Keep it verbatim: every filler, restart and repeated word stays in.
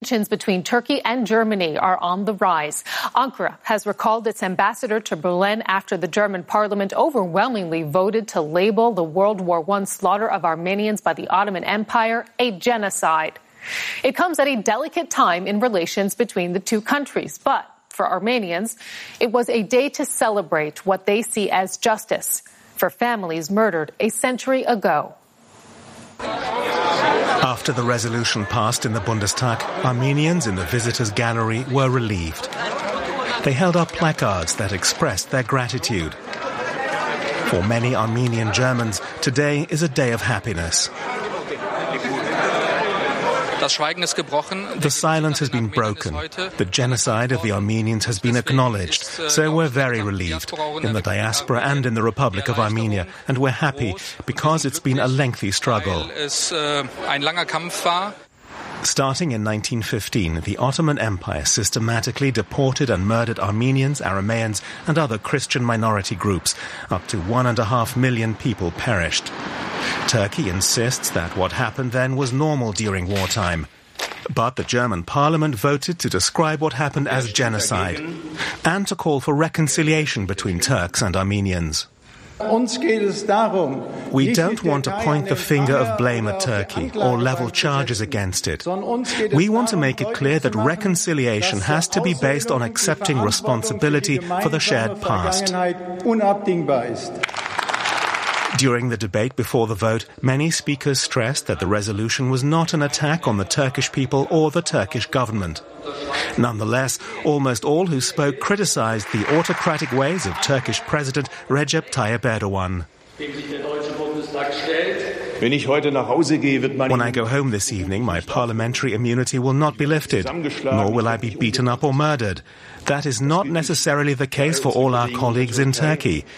Tensions between Turkey and Germany are on the rise. Ankara has recalled its ambassador to Berlin after the German parliament overwhelmingly voted to label the World War One slaughter of Armenians by the Ottoman Empire a genocide. It comes at a delicate time in relations between the two countries, but for Armenians, it was a day to celebrate what they see as justice for families murdered a century ago. After the resolution passed in the Bundestag, Armenians in the visitors' gallery were relieved. They held up placards that expressed their gratitude. For many Armenian Germans, today is a day of happiness. The silence has been broken. The genocide of the Armenians has been acknowledged, so we're very relieved in the diaspora and in the Republic of Armenia, and we're happy because it's been a lengthy struggle. Starting in nineteen fifteen, the Ottoman Empire systematically deported and murdered Armenians, Aramaeans, and other Christian minority groups. Up to one and a half million people perished. Turkey insists that what happened then was normal during wartime. But the German parliament voted to describe what happened as genocide and to call for reconciliation between Turks and Armenians. We don't want to point the finger of blame at Turkey or level charges against it. We want to make it clear that reconciliation has to be based on accepting responsibility for the shared past. During the debate before the vote, many speakers stressed that the resolution was not an attack on the Turkish people or the Turkish government. Nonetheless, almost all who spoke criticized the autocratic ways of Turkish President Recep Tayyip Erdogan. When I go home this evening, my parliamentary immunity will not be lifted, nor will I be beaten up or murdered. That is not necessarily the case for all our colleagues in Turkey.